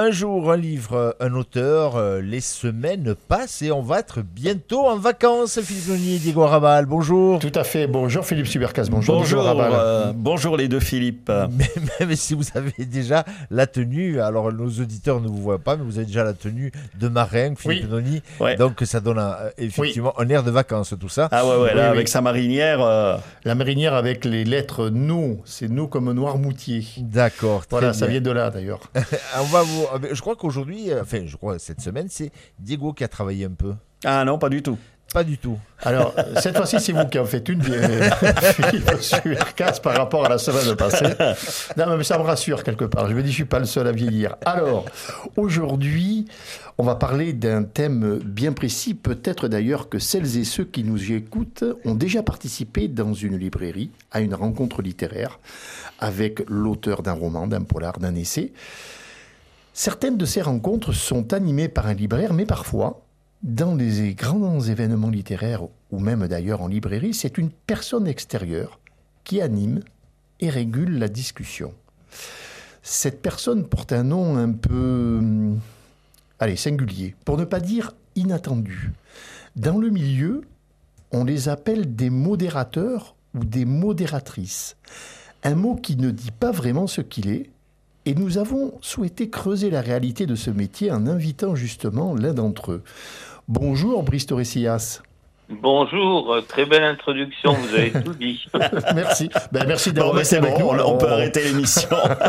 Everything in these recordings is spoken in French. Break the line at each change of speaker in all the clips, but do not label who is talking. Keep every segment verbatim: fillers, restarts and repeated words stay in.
Un jour, un livre, un auteur, euh, les semaines passent et on va être bientôt en vacances. Philippe Noni et Diego Rabal, bonjour.
Tout à fait. Bonjour Philippe Subercas, bonjour,
Bonjour,
Diego Rabal.
euh, bonjour les deux Philippe.
Mais, même si vous avez déjà la tenue, alors nos auditeurs ne vous voient pas, mais vous avez déjà la tenue de marin, Philippe
Oui.
Noni.
Ouais.
Donc ça donne un- effectivement un air de vacances, tout ça.
Ah ouais, ouais,
Oui,
là,
oui.
avec sa marinière. euh,
La marinière avec les lettres no, c'est no comme Noirmoutier.
D'accord, très
Voilà,
bien.
ça vient de là d'ailleurs.
On va vous, je crois qu'aujourd'hui, euh, enfin je crois cette semaine, c'est Diego qui a travaillé un peu.
Ah non, pas du tout.
Pas du tout.
Alors, cette fois-ci, c'est vous qui en faites une, bien, Philippe Subercas, par rapport à la semaine passée. Non, mais ça me rassure quelque part. Je me dis, je ne suis pas le seul à vieillir. Alors, aujourd'hui, on va parler d'un thème bien précis. Peut-être d'ailleurs que celles et ceux qui nous écoutent ont déjà participé dans une librairie à une rencontre littéraire avec l'auteur d'un roman, d'un polar, d'un essai. Certaines de ces rencontres sont animées par un libraire, mais parfois, dans les grands événements littéraires, ou même d'ailleurs en librairie, c'est une personne extérieure qui anime et régule la discussion. Cette personne porte un nom un peu, hum, allez, singulier, pour ne pas dire inattendu. Dans le milieu, on les appelle des modérateurs ou des modératrices. Un mot qui ne dit pas vraiment ce qu'il est, et nous avons souhaité creuser la réalité de ce métier en invitant justement l'un d'entre eux. Bonjour Brice Torrecillas.
Bonjour, très belle introduction, vous avez tout dit.
Merci. Ben, merci
Bon,
d'avoir
mais
été
c'est
avec
bon,
nous.
on, on peut
On-
arrêter l'émission.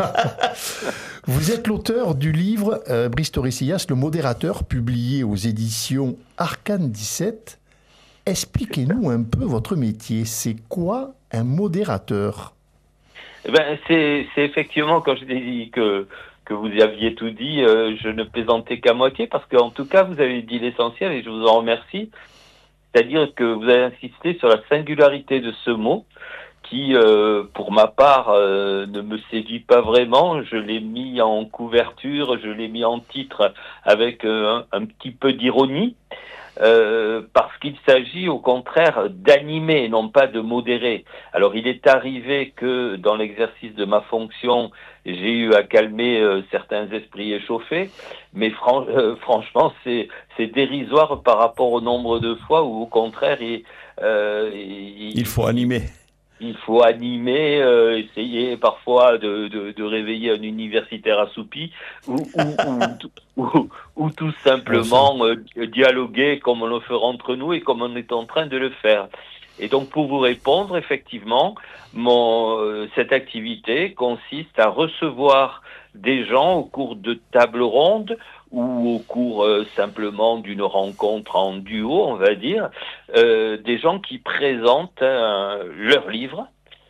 Vous êtes l'auteur du livre euh, Brice Torrecillas, le modérateur, publié aux éditions Arcane dix-sept. Expliquez-nous un peu votre métier. C'est quoi un modérateur ?
Eh Ben, c'est, c'est effectivement, quand je t'ai dit que, que vous aviez tout dit, euh, je ne plaisantais qu'à moitié, parce qu'en tout cas, vous avez dit l'essentiel et je vous en remercie. C'est-à-dire que vous avez insisté sur la singularité de ce mot, qui, euh, pour ma part, euh, ne me séduit pas vraiment. Je l'ai mis en couverture, je l'ai mis en titre avec euh, un, un petit peu d'ironie. Euh, parce qu'il s'agit au contraire d'animer, non pas de modérer. Alors il est arrivé que dans l'exercice de ma fonction, j'ai eu à calmer euh, certains esprits échauffés, mais fran- euh, franchement c'est, c'est dérisoire par rapport au nombre de fois où au contraire il, euh, il,
Il faut animer.
il faut animer, euh, essayer parfois de, de, de réveiller un universitaire assoupi ou, ou, ou, ou, ou tout simplement euh, dialoguer comme on le fera entre nous et comme on est en train de le faire. Et donc pour vous répondre, effectivement, mon, euh, cette activité consiste à recevoir des gens au cours de tables rondes ou au cours euh, simplement d'une rencontre en duo, on va dire, euh, des gens qui présentent euh, leur livre,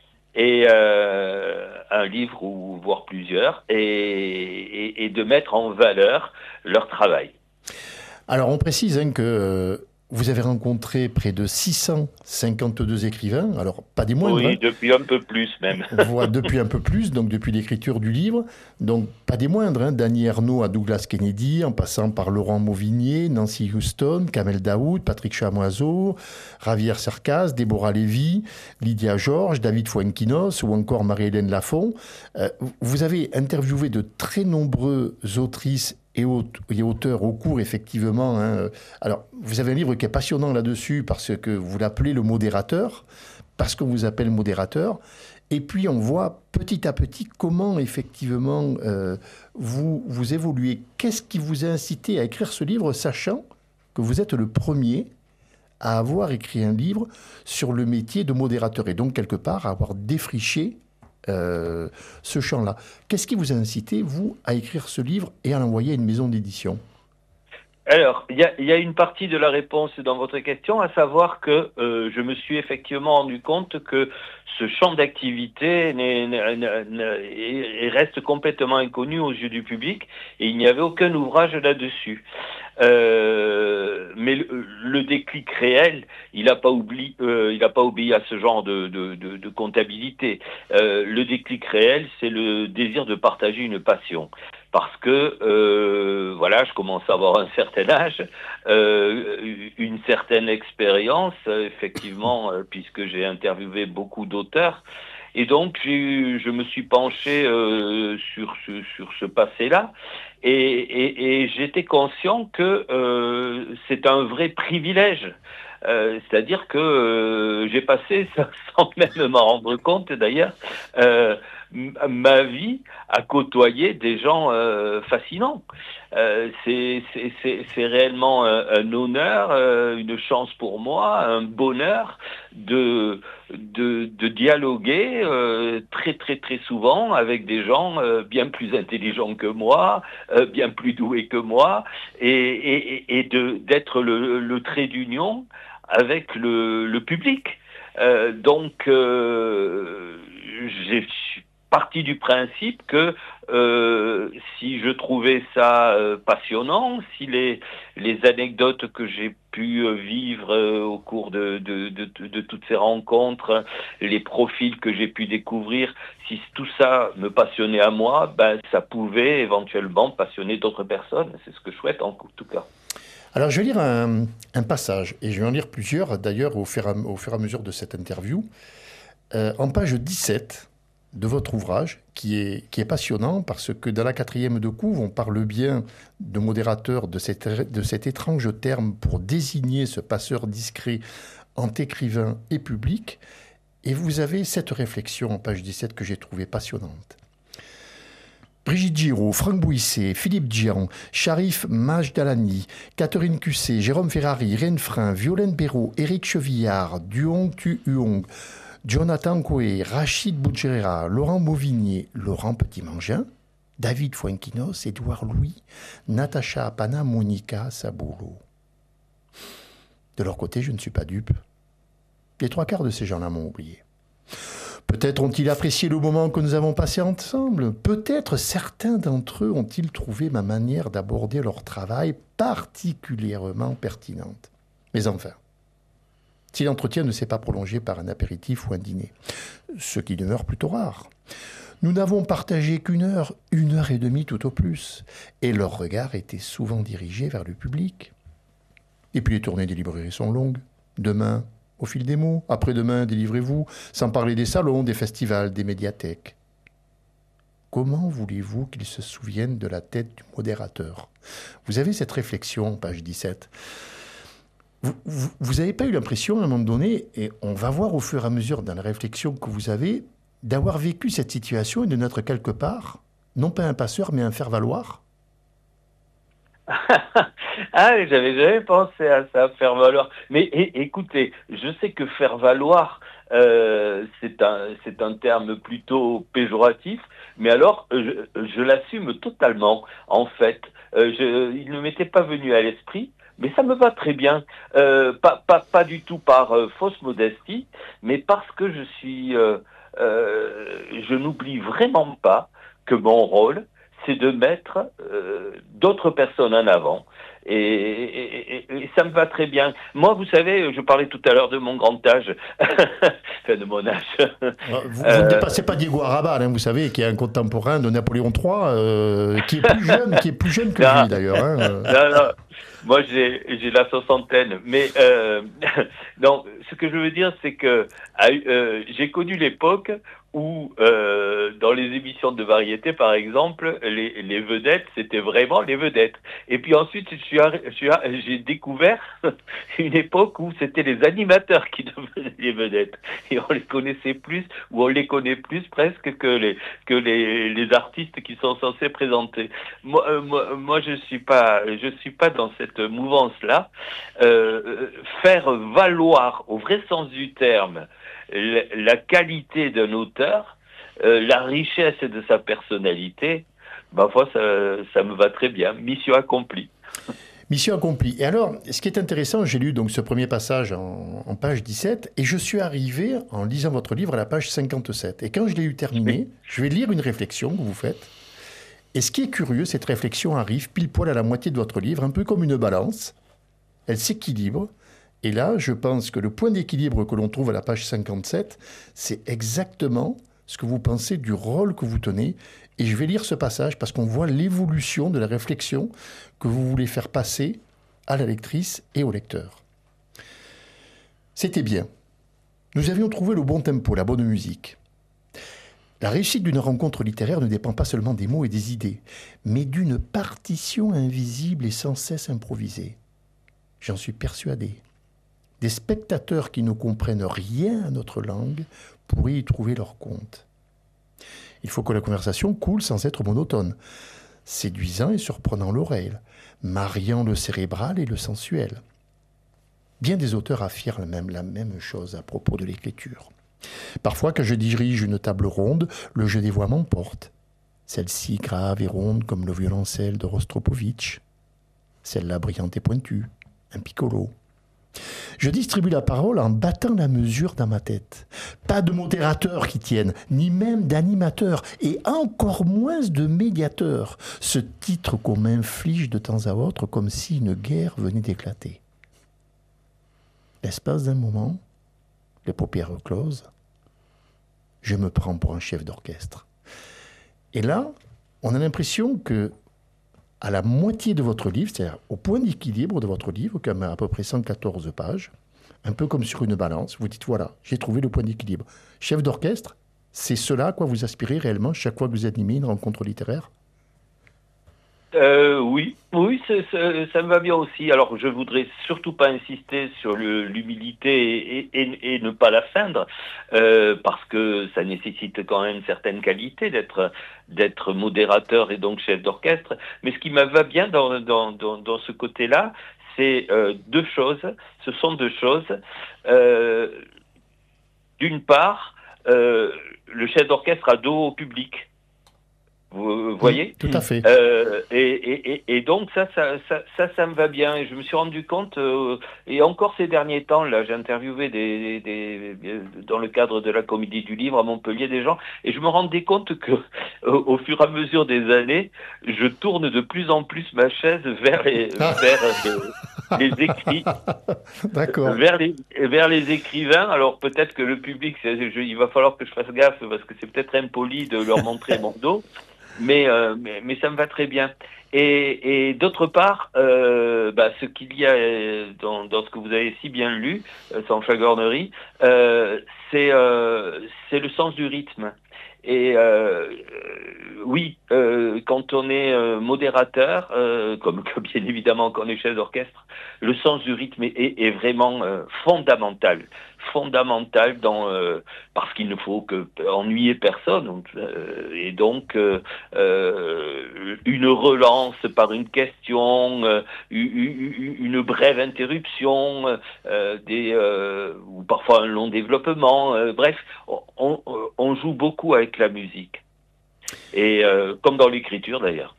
et euh, un livre ou voire plusieurs, et, et, et de mettre en valeur leur travail.
Alors on précise hein, que euh, vous avez rencontré près de six cent cinquante-deux écrivains, alors pas des moindres,
Oui,
hein.
depuis un peu plus même.
Voilà, depuis un peu plus, donc depuis l'écriture du livre. Donc, pas des moindres, hein, Danny Ernaux à Douglas Kennedy, en passant par Laurent Mauvignier, Nancy Houston, Kamel Daoud, Patrick Chamoiseau, Javier Cercas, Déborah Lévy, Lydia Georges, David Fuenquinos ou encore Marie-Hélène Lafont. Euh, vous avez interviewé de très nombreuses autrices et auteurs au cours, effectivement. Hein. Alors, vous avez un livre qui est passionnant là-dessus parce que vous l'appelez le modérateur, parce qu'on vous appelle modérateur. Et puis, on voit petit à petit comment, effectivement, euh, vous, vous évoluez. Qu'est-ce qui vous a incité à écrire ce livre, sachant que vous êtes le premier à avoir écrit un livre sur le métier de modérateur et donc, quelque part, à avoir défriché euh, ce champ-là. Qu'est-ce qui vous a incité, vous, à écrire ce livre et à l'envoyer à une maison d'édition ?
Alors, il y a, y a une partie de la réponse dans votre question, à savoir que euh, je me suis effectivement rendu compte que ce champ d'activité n'est, n'est, n'est, reste complètement inconnu aux yeux du public et il n'y avait aucun ouvrage là-dessus. Euh, mais le, le déclic réel, il n'a pas oublié, euh, il n'a pas obéi à ce genre de, de, de, de comptabilité. Euh, le déclic réel, c'est le désir de partager une passion. Parce que, euh, voilà, je commence à avoir un certain âge, euh, une certaine expérience, effectivement, euh, puisque j'ai interviewé beaucoup d'auteurs. Et donc, j'ai eu, je me suis penché euh, sur, ce, sur ce passé-là. et, et, et j'étais conscient que euh, c'est un vrai privilège. Euh, c'est-à-dire que euh, j'ai passé, sans même m'en rendre compte d'ailleurs, euh, ma vie à côtoyer des gens euh, fascinants. Euh, c'est, c'est, c'est, c'est réellement un, un honneur, euh, une chance pour moi, un bonheur de, de, de dialoguer euh, très très très souvent avec des gens euh, bien plus intelligents que moi, euh, bien plus doués que moi, et, et, et de, d'être le, le trait d'union avec le, le public. Euh, donc, euh, j'ai, je suis parti du principe que euh, si je trouvais ça euh, passionnant, si les, les anecdotes que j'ai pu vivre euh, au cours de, de, de, de, de toutes ces rencontres, les profils que j'ai pu découvrir, si tout ça me passionnait à moi, ben, ça pouvait éventuellement passionner d'autres personnes. C'est ce que je souhaite en tout cas.
Alors, je vais lire un, un passage, et je vais en lire plusieurs, d'ailleurs, au fur, à, au fur et à mesure de cette interview. Euh, en page dix-sept de votre ouvrage, qui est, qui est passionnant, parce que dans la quatrième de couve, on parle bien de modérateur, de, cette, de cet étrange terme pour désigner ce passeur discret entre écrivain et public, et vous avez cette réflexion en page dix-sept que j'ai trouvée passionnante. Brigitte Giraud, Franck Bouisset, Philippe Dian, Sharif Majdalani, Catherine Cusset, Jérôme Ferrari, Reine Frein, Violaine Béraud, Éric Chevillard, Duong Tu Huong, Jonathan Coé, Rachid Boudjerera, Laurent Mauvignier, Laurent Petit-Mangin, David Fuenquinos, Édouard Louis, Natacha Apana, Monica Sabolo. De leur côté, je ne suis pas dupe. Les trois quarts de ces gens-là m'ont oublié. Peut-être ont-ils apprécié le moment que nous avons passé ensemble. Peut-être certains d'entre eux ont-ils trouvé ma manière d'aborder leur travail particulièrement pertinente. Mais enfin, si l'entretien ne s'est pas prolongé par un apéritif ou un dîner, ce qui demeure plutôt rare, nous n'avons partagé qu'une heure, une heure et demie tout au plus, et leur regard était souvent dirigé vers le public. Et puis les tournées des librairies sont longues. Demain, au fil des mots, après-demain, délivrez-vous, sans parler des salons, des festivals, des médiathèques. Comment voulez-vous qu'ils se souviennent de la tête du modérateur ? Vous avez cette réflexion, page dix-sept. Vous n'avez pas eu l'impression, à un moment donné, et on va voir au fur et à mesure dans la réflexion que vous avez, d'avoir vécu cette situation et de n'être quelque part, non pas un passeur, mais un faire-valoir ?
Ah, j'avais jamais pensé à ça, faire valoir. Mais é- écoutez, je sais que faire valoir, euh, c'est un, c'est un terme plutôt péjoratif, mais alors je, je l'assume totalement. En fait, euh, je, il ne m'était pas venu à l'esprit, mais ça me va très bien. Euh, pas, pas, pas du tout par euh, fausse modestie, mais parce que je suis, euh, euh, je n'oublie vraiment pas que mon rôle, c'est de mettre euh, d'autres personnes en avant. Et, et, et, et ça me va très bien. Moi, vous savez, je parlais tout à l'heure de mon grand âge, enfin de mon âge.
Vous, vous euh, ne dépassez pas Diego Arrabal, hein, vous savez, qui est un contemporain de Napoléon trois, euh, qui est plus jeune, qui est plus jeune que non, lui d'ailleurs. Hein.
Non, non. Moi, j'ai, j'ai la soixantaine. Mais euh, non, ce que je veux dire, c'est que euh, j'ai connu l'époque où, euh, dans les émissions de variété, par exemple, les, les vedettes, c'était vraiment les vedettes. Et puis ensuite, je suis, je suis, j'ai découvert une époque où c'était les animateurs qui devenaient les vedettes. Et on les connaissait plus, ou on les connaît plus presque que les, que les, les artistes qui sont censés présenter. Moi, euh, moi, moi je suis pas, je suis pas dans cette mouvance-là. Euh, faire valoir, au vrai sens du terme, la qualité d'un auteur, euh, la richesse de sa personnalité, ma foi, ça, ça me va très bien. Mission accomplie.
Mission accomplie. Et alors, ce qui est intéressant, j'ai lu donc ce premier passage en, en page dix-sept, et je suis arrivé, en lisant votre livre, à la page cinquante-sept. Et quand je l'ai eu terminé, je vais lire une réflexion que vous faites. Et ce qui est curieux, cette réflexion arrive pile poil à la moitié de votre livre, un peu comme une balance. Elle s'équilibre. Et là, je pense que le point d'équilibre que l'on trouve à la page cinquante-sept, c'est exactement ce que vous pensez du rôle que vous tenez. Et je vais lire ce passage parce qu'on voit l'évolution de la réflexion que vous voulez faire passer à la lectrice et au lecteur. C'était bien. Nous avions trouvé le bon tempo, la bonne musique. La réussite d'une rencontre littéraire ne dépend pas seulement des mots et des idées, mais d'une partition invisible et sans cesse improvisée. J'en suis persuadé. Des spectateurs qui ne comprennent rien à notre langue pourraient y trouver leur compte. Il faut que la conversation coule sans être monotone, séduisant et surprenant l'oreille, mariant le cérébral et le sensuel. Bien des auteurs affirment même la même chose à propos de l'écriture. Parfois, quand je dirige une table ronde, le jeu des voix m'emporte. Celle-ci grave et ronde comme le violoncelle de Rostropovitch. Celle-là brillante et pointue, un piccolo. Je distribue la parole en battant la mesure dans ma tête. Pas de modérateur qui tienne, ni même d'animateur, et encore moins de médiateur. Ce titre qu'on m'inflige de temps à autre comme si une guerre venait d'éclater. L'espace d'un moment, les paupières closes, je me prends pour un chef d'orchestre. Et là, on a l'impression que à la moitié de votre livre, c'est-à-dire au point d'équilibre de votre livre, qui a à peu près cent quatorze pages, un peu comme sur une balance, vous dites, voilà, j'ai trouvé le point d'équilibre. Chef d'orchestre, c'est cela à quoi vous aspirez réellement chaque fois que vous animez une rencontre littéraire ?
Euh, oui, oui, c'est, c'est, ça me va bien aussi. Alors, je voudrais surtout pas insister sur le, l'humilité et, et, et ne pas la feindre, euh, parce que ça nécessite quand même certaines qualités d'être d'être modérateur et donc chef d'orchestre. Mais ce qui me va bien dans dans dans, dans ce côté-là, c'est euh, deux choses. Ce sont deux choses. Euh, d'une part, euh, le chef d'orchestre a dos au public. Vous voyez ?
Tout à fait.
Euh, et, et, et, et donc ça ça, ça, ça, ça me va bien. Et je me suis rendu compte, euh, et encore ces derniers temps, là, j'ai interviewé des, des, des, dans le cadre de la Comédie du Livre à Montpellier des gens, et je me rendais compte que, au, au fur et à mesure des années, je tourne de plus en plus ma chaise vers les, vers les, les écrits,
D'accord.
vers les, vers les écrivains. Alors peut-être que le public, c'est, je, il va falloir que je fasse gaffe parce que c'est peut-être impoli de leur montrer mon dos. Mais, euh, mais mais ça me va très bien. Et, et d'autre part, euh, bah, ce qu'il y a dans, dans ce que vous avez si bien lu, euh, sans flagornerie, euh, c'est euh, c'est le sens du rythme. Et euh, oui, euh, quand on est euh, modérateur, euh, comme, comme bien évidemment quand on est chef d'orchestre, le sens du rythme est, est, est vraiment euh, fondamental, fondamental dans euh, parce qu'il ne faut que ennuyer personne. Donc, euh, et donc euh, euh, une relance par une question, euh, une, une brève interruption, euh, des euh, ou parfois un long développement. Euh, bref, on, on joue beaucoup avec la musique. Et euh, comme dans l'écriture d'ailleurs.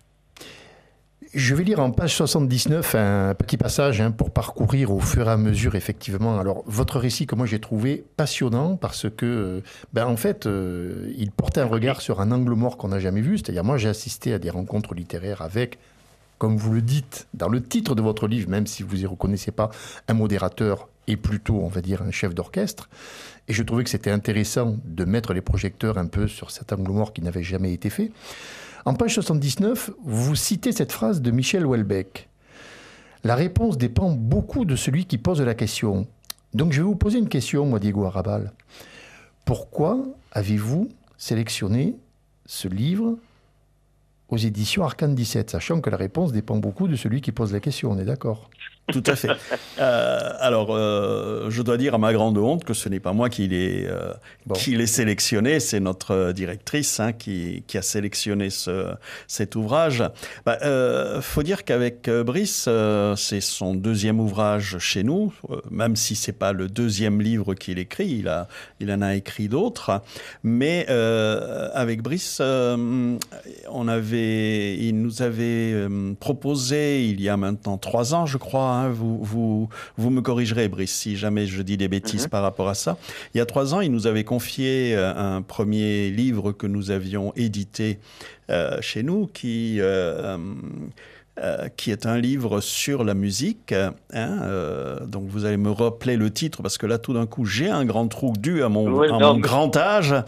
Je vais lire en page soixante-dix-neuf un petit passage hein, pour parcourir au fur et à mesure, effectivement. Alors, votre récit que moi j'ai trouvé passionnant parce que, ben, en fait, euh, il portait un regard sur un angle mort qu'on n'a jamais vu. C'est-à-dire, moi j'ai assisté à des rencontres littéraires avec, comme vous le dites, dans le titre de votre livre, même si vous n'y reconnaissez pas, un modérateur et plutôt, on va dire, un chef d'orchestre. Et je trouvais que c'était intéressant de mettre les projecteurs un peu sur cet angle mort qui n'avait jamais été fait. En page soixante-dix-neuf, vous citez cette phrase de Michel Houellebecq. La réponse dépend beaucoup de celui qui pose la question. Donc je vais vous poser une question, moi, Diego Arrabal. Pourquoi avez-vous sélectionné ce livre aux éditions Arcane dix-sept, sachant que la réponse dépend beaucoup de celui qui pose la question, on est d'accord ?
Tout à fait. Euh, alors, euh, je dois dire à ma grande honte que ce n'est pas moi qui l'ai, euh,
bon.
qui l'ai sélectionné, c'est notre directrice hein, qui, qui a sélectionné ce, cet ouvrage. Bah, euh, faut dire qu'avec Brice, euh, c'est son deuxième ouvrage chez nous, euh, même si c'est pas le deuxième livre qu'il écrit, il, a, il en a écrit d'autres. Mais euh, avec Brice, euh, on avait, il nous avait euh, proposé, il y a maintenant trois ans, je crois, Hein, vous, vous, vous me corrigerez, Brice, si jamais je dis des bêtises mm-hmm. par rapport à ça. Il y a trois ans, il nous avait confié un premier livre que nous avions édité euh, chez nous, qui, euh, euh, qui est un livre sur la musique. Hein, euh, donc, vous allez me rappeler le titre, parce que là, tout d'un coup, j'ai un grand trou dû à mon,
oui,
à
non,
mon
mais...
grand âge.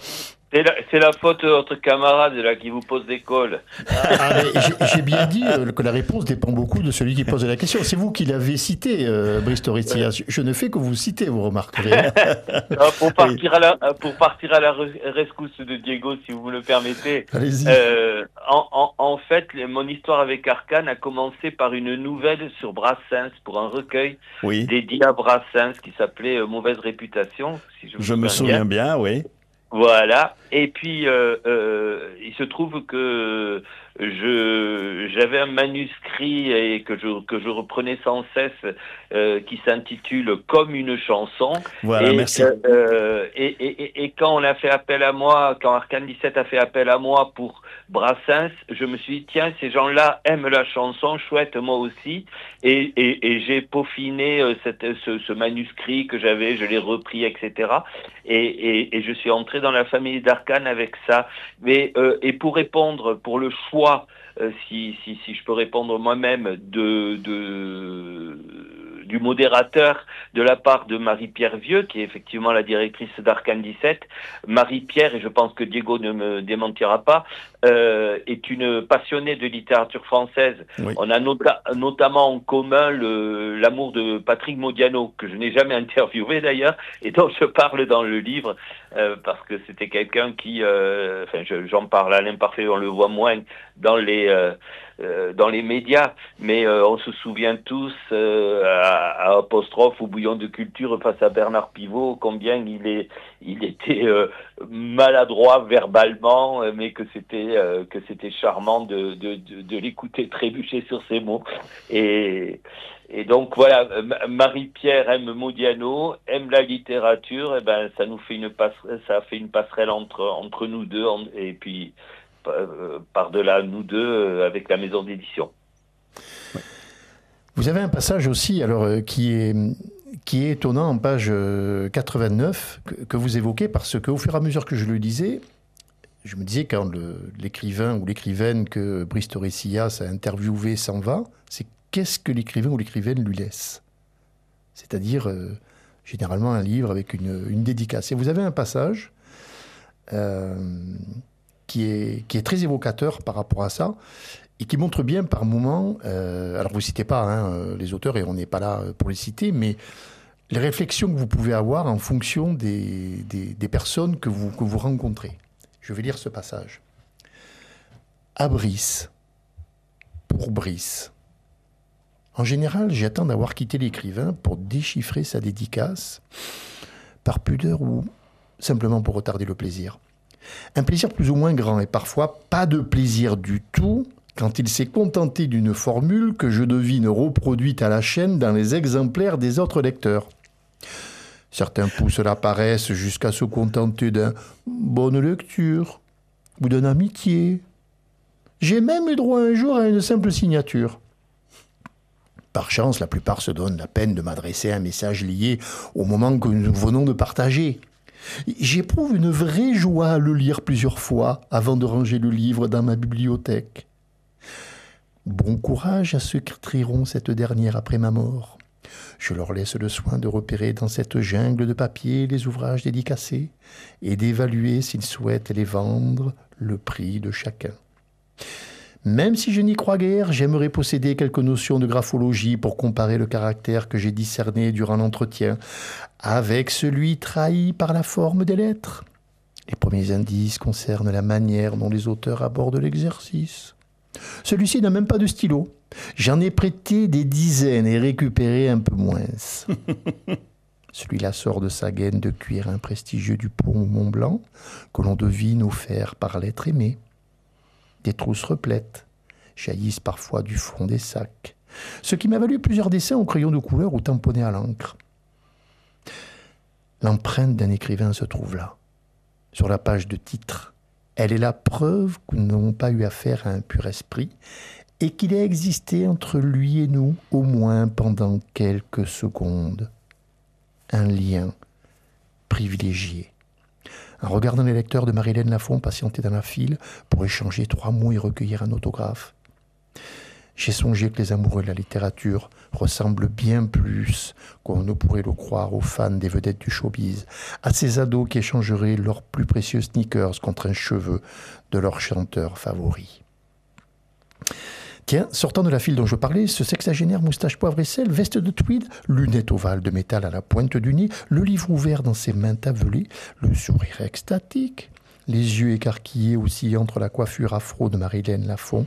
C'est la, c'est la faute de votre camarade là qui vous pose des cols.
Ah, mais j'ai, j'ai bien dit euh, que la réponse dépend beaucoup de celui qui pose la question. C'est vous qui l'avez cité, euh, Brice Torrecilla. Je, je ne fais que vous citer, vous remarquerez.
Alors, pour partir à la pour partir à la re- rescousse de Diego, si vous me le permettez.
Allez-y.
Euh, en, en, en fait, le- mon histoire avec Arcane a commencé par une nouvelle sur Brassens pour un recueil
Oui,
dédié à Brassens qui s'appelait euh, Mauvaise réputation. Si je,
je me souviens bien, oui.
Voilà. Et puis, euh, euh, il se trouve que je j'avais un manuscrit et que je que je reprenais sans cesse euh, qui s'intitule Comme une chanson.
Voilà,
et,
merci.
Euh, et, et, et quand on a fait appel à moi, quand Arcane dix-sept a fait appel à moi pour Brassens, je me suis dit tiens, ces gens-là aiment la chanson, chouette, moi aussi. Et, et, et j'ai peaufiné euh, cette, ce, ce manuscrit que j'avais, je l'ai repris, et cetera. Et, et, et je suis entré dans la famille d'Arcane avec ça. Mais euh, et pour répondre, pour le choix, euh, si, si, si je peux répondre moi-même, de, de, du modérateur de la part de Marie-Pierre Vieux, qui est effectivement la directrice d'Arcane dix-sept. Marie-Pierre, et je pense que Diego ne me démentira pas, euh, est une passionnée de littérature française.
Oui.
On a nota- notamment en commun le, l'amour de Patrick Modiano, que je n'ai jamais interviewé d'ailleurs, et dont je parle dans le livre, euh, parce que c'était quelqu'un qui, euh, enfin je, j'en parle à l'imparfait, on le voit moins dans les euh, euh, dans les médias, mais euh, on se souvient tous euh, à, à Apostrophe ou Bouillon de Culture face à Bernard Pivot combien il est il était euh, maladroit verbalement, mais que c'était euh, que c'était charmant de, de de de l'écouter trébucher sur ses mots. Et Et donc voilà, Marie-Pierre aime Modiano, aime la littérature, et ben ça nous fait une passerelle, ça a fait une passerelle entre entre nous deux, et puis euh, par-delà nous deux avec la maison d'édition.
Vous avez un passage aussi, alors euh, qui est qui est étonnant en page quatre-vingt-neuf que, que vous évoquez, parce que au fur et à mesure que je le lisais, je me disais quand le, l'écrivain ou l'écrivaine que Brice Torrecilla a interviewé s'en va, c'est qu'est-ce que l'écrivain ou l'écrivaine lui laisse ? C'est-à-dire, euh, généralement, un livre avec une, une dédicace. Et vous avez un passage euh, qui, est, qui est très évocateur par rapport à ça, et qui montre bien par moments, euh, alors vous ne citez pas hein, les auteurs, et on n'est pas là pour les citer, mais les réflexions que vous pouvez avoir en fonction des, des, des personnes que vous, que vous rencontrez. Je vais lire ce passage. À Brice, pour Brice. En général, j'attends d'avoir quitté l'écrivain pour déchiffrer sa dédicace, par pudeur ou simplement pour retarder le plaisir. Un plaisir plus ou moins grand, et parfois pas de plaisir du tout, quand il s'est contenté d'une formule que je devine reproduite à la chaîne dans les exemplaires des autres lecteurs. Certains poussent la paresse jusqu'à se contenter d'un « bonne lecture » ou d'un « amitié ». J'ai même eu droit un jour à une simple signature. Par chance, la plupart se donnent la peine de m'adresser un message lié au moment que nous venons de partager. J'éprouve une vraie joie à le lire plusieurs fois avant de ranger le livre dans ma bibliothèque. Bon courage à ceux qui trieront cette dernière après ma mort. Je leur laisse le soin de repérer dans cette jungle de papier les ouvrages dédicacés et d'évaluer s'ils souhaitent les vendre, le prix de chacun. Même si je n'y crois guère, j'aimerais posséder quelques notions de graphologie pour comparer le caractère que j'ai discerné durant l'entretien avec celui trahi par la forme des lettres. Les premiers indices concernent la manière dont les auteurs abordent l'exercice. Celui-ci n'a même pas de stylo. J'en ai prêté des dizaines et récupéré un peu moins. Celui-là sort de sa gaine de cuir imprestigieux du pont Mont-Blanc, que l'on devine offert par l'être aimé. Des trousses replètes jaillissent parfois du fond des sacs, ce qui m'a valu plusieurs dessins au crayon de couleur ou tamponnés à l'encre. L'empreinte d'un écrivain se trouve là, sur la page de titre. Elle est la preuve que nous n'avons pas eu affaire à un pur esprit et qu'il a existé entre lui et nous, au moins pendant quelques secondes. Un lien privilégié. En regardant les lecteurs de Marie-Hélène Lafont patienter dans la file pour échanger trois mots et recueillir un autographe, J'ai songé que les amoureux de la littérature ressemblent bien plus qu'on ne pourrait le croire aux fans des vedettes du showbiz, à ces ados qui échangeraient leurs plus précieux sneakers contre un cheveu de leur chanteur favori. Tiens, sortant de la file dont je parlais, ce sexagénaire moustache poivre et sel, veste de tweed, lunettes ovales de métal à la pointe du nez, le livre ouvert dans ses mains tavelées, le sourire extatique, les yeux écarquillés aussi entre la coiffure afro de Marilyn Lafont,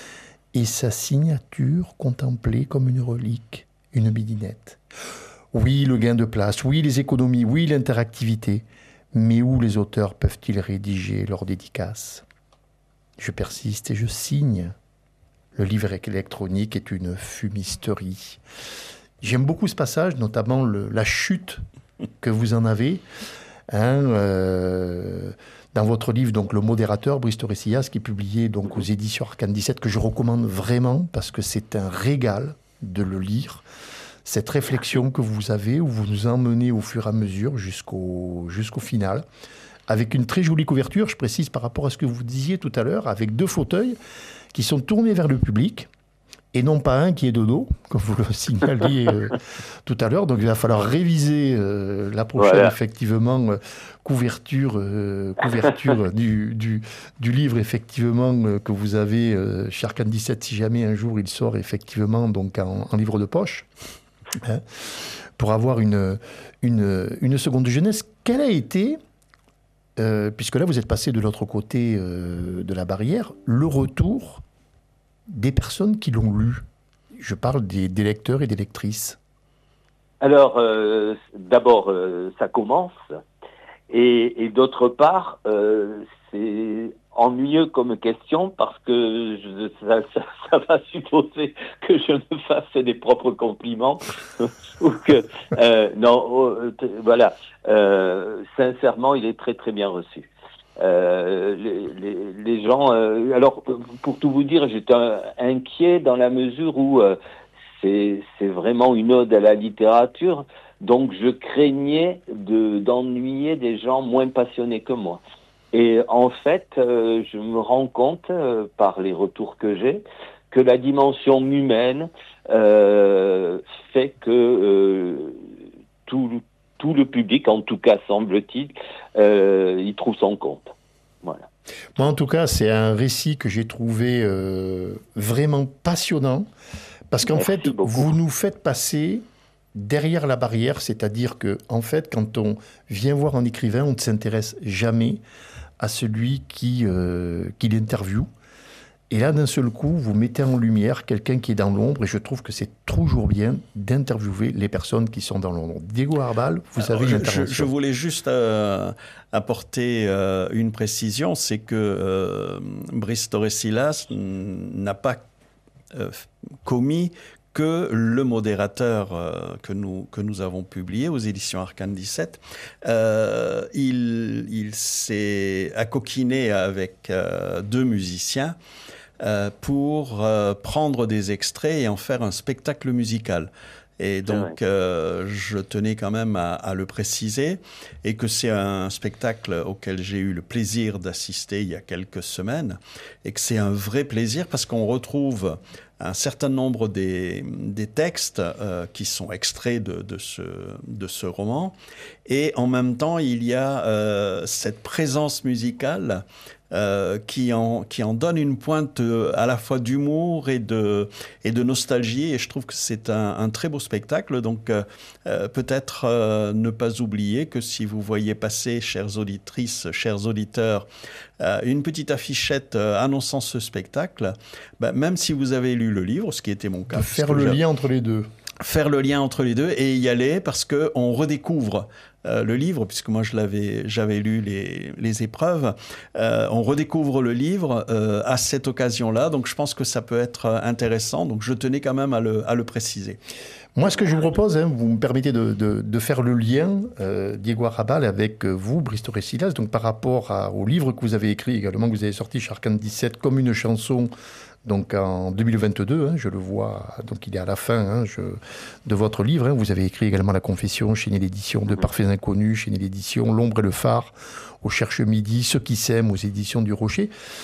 et sa signature contemplée comme une relique, une midinette. Oui, le gain de place, oui, les économies, oui, l'interactivité, mais où les auteurs peuvent-ils rédiger leurs dédicaces ? Je persiste et je signe. Le livre électronique est une fumisterie. J'aime beaucoup ce passage, notamment le, la chute que vous en avez. Hein, euh, dans votre livre, donc, Le Modérateur, Brice Torrecillas, qui est publié donc, aux éditions Arcane dix-sept, que je recommande vraiment parce que c'est un régal de le lire. Cette réflexion que vous avez, où vous nous emmenez au fur et à mesure jusqu'au, jusqu'au final, avec une très jolie couverture, je précise par rapport à ce que vous disiez tout à l'heure, avec deux fauteuils qui sont tournés vers le public, et non pas un qui est de dos, comme vous le signaliez euh, tout à l'heure. Donc il va falloir réviser euh, la prochaine, voilà. effectivement, euh, couverture, euh, couverture du, du, du livre, effectivement, euh, que vous avez euh, chez Arcane dix-sept, si jamais un jour il sort, effectivement, donc en, en livre de poche, hein, pour avoir une, une, une seconde jeunesse. Quelle a été... Euh, puisque là, vous êtes passé de l'autre côté euh, de la barrière, le retour des personnes qui l'ont lu. Je parle des, des lecteurs et des lectrices.
Alors, euh, d'abord, euh, ça commence. Et, et d'autre part, euh, c'est ennuyeux comme question parce que je, ça, ça, ça va supposer que je me fasse des propres compliments ou que euh, non euh, t- voilà euh, sincèrement il est très très bien reçu. Euh, les, les, les gens euh, alors pour tout vous dire, j'étais inquiet dans la mesure où euh, c'est c'est vraiment une ode à la littérature, donc je craignais de d'ennuyer des gens moins passionnés que moi. Et en fait, euh, je me rends compte, euh, par les retours que j'ai, que la dimension humaine euh, fait que euh, tout, tout le public, en tout cas semble-t-il, euh, y trouve son compte. Voilà.
Moi, en tout cas, c'est un récit que j'ai trouvé euh, vraiment passionnant, parce qu'en Merci fait, beaucoup. Vous nous faites passer derrière la barrière, c'est-à-dire que, en fait, quand on vient voir un écrivain, on ne s'intéresse jamais à celui qui, euh, qui l'interviewe. Et là, d'un seul coup, vous mettez en lumière quelqu'un qui est dans l'ombre, et je trouve que c'est toujours bien d'interviewer les personnes qui sont dans l'ombre. Diego Arbal, vous
Alors,
avez
je,
une intervention.
Je, je voulais juste euh, apporter euh, une précision, c'est que euh, Brice Torrecillas n'a pas euh, commis que le modérateur euh, que, nous, que nous avons publié aux éditions Arcane dix-sept, euh, il, il s'est accoquiné avec euh, deux musiciens euh, pour euh, prendre des extraits et en faire un spectacle musical. Et donc, euh, je tenais quand même à, à le préciser, et que c'est un spectacle auquel j'ai eu le plaisir d'assister il y a quelques semaines, et que c'est un vrai plaisir parce qu'on retrouve un certain nombre des, des textes euh, qui sont extraits de, de, ce, de ce roman, et en même temps, il y a euh, cette présence musicale Euh, qui, en, qui en donne une pointe euh, à la fois d'humour et de, et de nostalgie, et je trouve que c'est un, un très beau spectacle. Donc euh, euh, peut-être euh, ne pas oublier que si vous voyez passer, chères auditrices, chers auditeurs, euh, une petite affichette euh, annonçant ce spectacle, bah, même si vous avez lu le livre, ce qui était mon cas.
De faire le lien entre les deux.
Faire le lien entre les deux et y aller, parce qu'on redécouvre Euh, le livre, puisque moi je l'avais, j'avais lu les, les épreuves, euh, on redécouvre le livre euh, à cette occasion-là, donc je pense que ça peut être intéressant, donc je tenais quand même à le, à le préciser.
Moi, ce que je vous propose, hein, vous me permettez de, de, de faire le lien, euh, Diego Arbal, avec vous, Brice Torrecillas, donc par rapport à, au livre que vous avez écrit également, que vous avez sorti chez Arcane dix-sept, comme une chanson, donc en deux mille vingt-deux, hein, je le vois, donc il est à la fin hein, je, de votre livre. Hein, vous avez écrit également La Confession, chez l'édition de Parfaits Inconnus, chez l'édition L'Ombre et le Phare, au Cherche Midi, Ceux qui s'aiment, aux éditions du Rocher.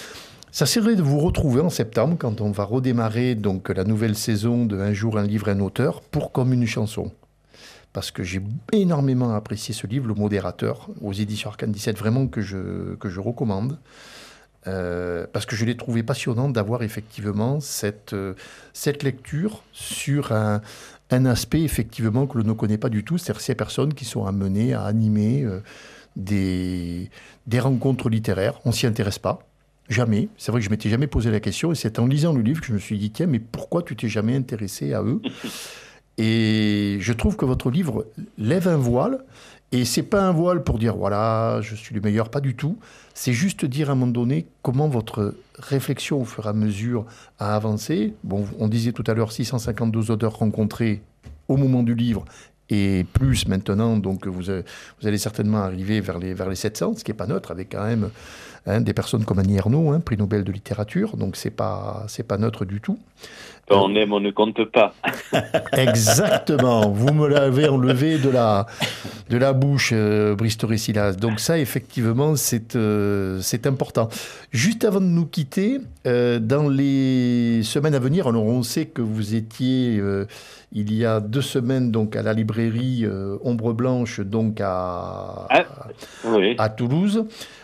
Ça serait de vous retrouver en septembre, quand on va redémarrer donc, la nouvelle saison de Un jour, un livre, un auteur, pour Comme une chanson. Parce que j'ai énormément apprécié ce livre, Le Modérateur, aux éditions Arcane dix-sept, vraiment que je, que je recommande. Euh, parce que je l'ai trouvé passionnant d'avoir effectivement cette, euh, cette lecture sur un, un aspect effectivement que l'on ne connaît pas du tout, c'est-à-dire ces personnes qui sont amenées à animer euh, des, des rencontres littéraires. On ne s'y intéresse pas, jamais. C'est vrai que je ne m'étais jamais posé la question, et c'est en lisant le livre que je me suis dit, tiens, mais pourquoi tu t'es jamais intéressé à eux? Et je trouve que votre livre lève un voile, et c'est pas un voile pour dire, voilà, je suis le meilleur, pas du tout. C'est juste dire à un moment donné comment votre réflexion au fur et à mesure a avancé. Bon, on disait tout à l'heure six cent cinquante-deux auteurs rencontrés au moment du livre, et plus maintenant, donc vous, vous allez certainement arriver vers les, vers les sept cents, ce qui n'est pas neutre, avec quand même hein, des personnes comme Annie Ernaux, hein, prix Nobel de littérature, donc c'est pas, c'est pas neutre du tout.
Quand on aime, on ne compte pas.
Exactement, vous me l'avez enlevé de la, de la bouche, euh, Brice Torres-Silas. Donc ça, effectivement, c'est, euh, c'est important. Juste avant de nous quitter, euh, dans les semaines à venir, alors on sait que vous étiez... Euh, il y a deux semaines donc à la librairie euh, Ombre Blanche donc à,
ah, oui.
à Toulouse.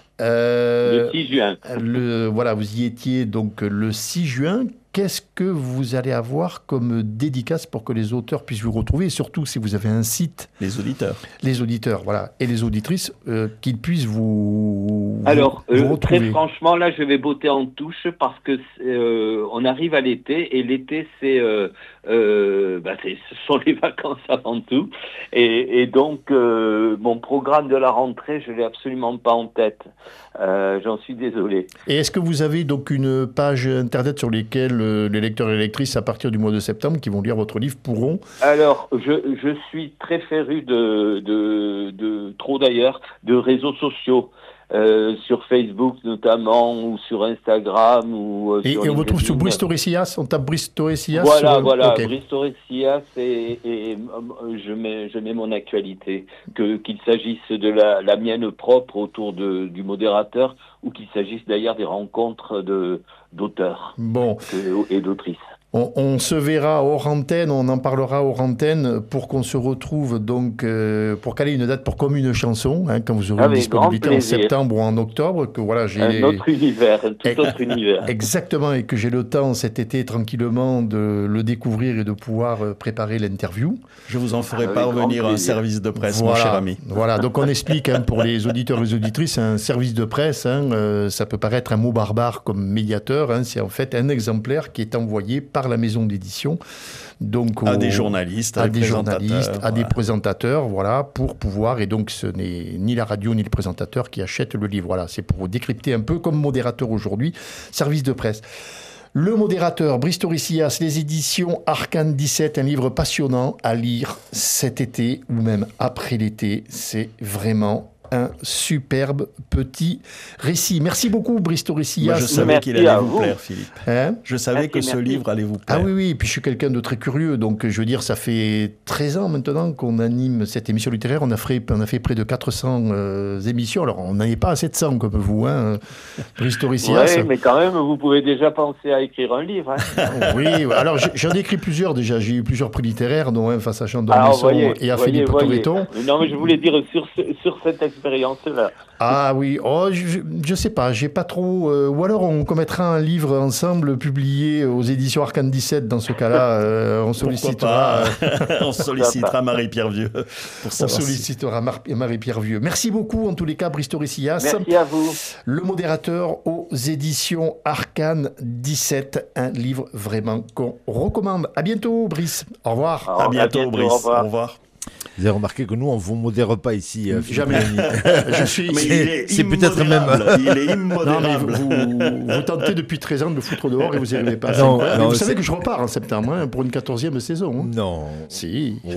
Euh,
le six juin.
Le, voilà, vous y étiez donc le six juin. Qu'est-ce que vous allez avoir comme dédicace pour que les auteurs puissent vous retrouver, et surtout si vous avez un site?
Les auditeurs.
Les auditeurs, voilà, et les auditrices, euh, qu'ils puissent vous,
Alors,
vous, vous
euh,
retrouver.
très franchement, là, je vais botter en touche parce que euh, on arrive à l'été, et l'été, c'est, euh, euh, bah, c'est, ce sont les vacances avant tout. Et, et donc, euh, mon programme de la rentrée, je l'ai absolument pas en tête. Euh, j'en suis désolé.
Et est-ce que vous avez donc une page internet sur laquelle euh, les lecteurs et les lectrices, à partir du mois de septembre, qui vont lire votre livre, pourront...
Alors, je, je suis très féru de, de, de, trop d'ailleurs, de réseaux sociaux. Euh, sur Facebook notamment, ou sur Instagram, ou euh,
et,
sur
et on vous trouve sur Brice Torres-Silas, on tape Brice Torres-Silas.
Voilà,
sur...
voilà,
okay.
Brice Torres-Silas, et, et, et je mets, je mets mon actualité, que qu'il s'agisse de la, la mienne propre autour de, du modérateur, ou qu'il s'agisse d'ailleurs des rencontres de d'auteurs
bon.
que, et d'autrices.
On, on se verra hors antenne, on en parlera hors antenne pour qu'on se retrouve donc euh, pour caler une date pour Comme une chanson, hein, quand vous aurez
Avec
une disponibilité en
plaisir.
septembre ou en octobre, que voilà j'ai
un autre univers, un tout autre univers.
Exactement, et que j'ai le temps cet été tranquillement de le découvrir et de pouvoir préparer l'interview.
Je vous en ferai
Avec
parvenir un service de presse,
voilà,
mon cher ami.
Voilà, donc on explique hein, pour les auditeurs et les auditrices, un service de presse, hein, euh, ça peut paraître un mot barbare comme médiateur, hein, c'est en fait un exemplaire qui est envoyé par la maison d'édition. Donc
à
au,
des journalistes,
à des journalistes, à
voilà.
des présentateurs, voilà, pour pouvoir, et donc ce n'est ni la radio ni le présentateur qui achète le livre. Voilà, c'est pour décrypter un peu comme modérateur aujourd'hui, service de presse. Le modérateur, Brice Torres-Silas, les éditions Arcane dix-sept, un livre passionnant à lire cet été ou même après l'été. C'est vraiment un superbe petit récit. Merci beaucoup, Brice Torres-Silas.
Moi, je savais
Merci
qu'il allait
à
vous,
vous.
plaire, Philippe.
Hein
je savais
Merci,
que ce
merci.
livre allait vous plaire.
Ah oui, oui, et puis je suis quelqu'un de très curieux, donc je veux dire, ça fait treize ans maintenant qu'on anime cette émission littéraire, on a fait, on a fait près de quatre cents euh, émissions, alors on n'en est pas à sept cents comme vous, hein, Brice Torres-Silas.
Oui, mais quand même, vous pouvez déjà penser à écrire un livre. Hein.
Oui, alors j'en ai écrit plusieurs déjà, j'ai eu plusieurs prix littéraires, dont un face à Jean
Alors,
Dormesson
voyez,
et à
voyez,
Philippe
voyez.
Torreton.
Non, mais je voulais dire sur, ce, sur cette expérience-là.
Ah oui, oh, je, je sais pas, j'ai pas trop... Euh, ou alors on commettra un livre ensemble publié aux éditions Arcane dix-sept, dans ce cas-là, euh, on sollicitera...
on sollicitera Marie-Pierre Vieux. Pour
on sollicitera Mar- Marie-Pierre Vieux. Merci beaucoup en tous les cas, Brice Torres-Silas.
Merci à vous.
Le modérateur aux éditions Arcane dix-sept, un livre vraiment qu'on recommande. À bientôt, Brice. Au revoir.
Alors,
À bientôt,
à bientôt,
Brice.
au revoir.
Au revoir.
Vous avez remarqué que nous, on ne vous modère pas ici. Euh,
Jamais. Je suis...
Mais il est
c'est peut-être
immodérable.
même-
Il est
Non, mais
immodérable.
vous, vous, vous tentez depuis treize ans de me foutre dehors et vous n'y arrivez pas.
Non,
Mais
non,
vous
c'est-
savez que je repars en septembre hein, pour une quatorzième saison. Hein.
Non.
Si.
Oh.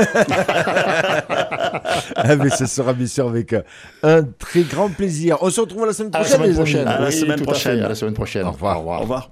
Ah, mais ce sera bien sûr avec euh, un très grand plaisir. On se retrouve la semaine
À la
prochaine.
semaine
les amis.
prochaine.
À la
Oui,
semaine
tout à fait,
prochaine.
à la semaine prochaine.
Au revoir.
Au revoir.
Au revoir.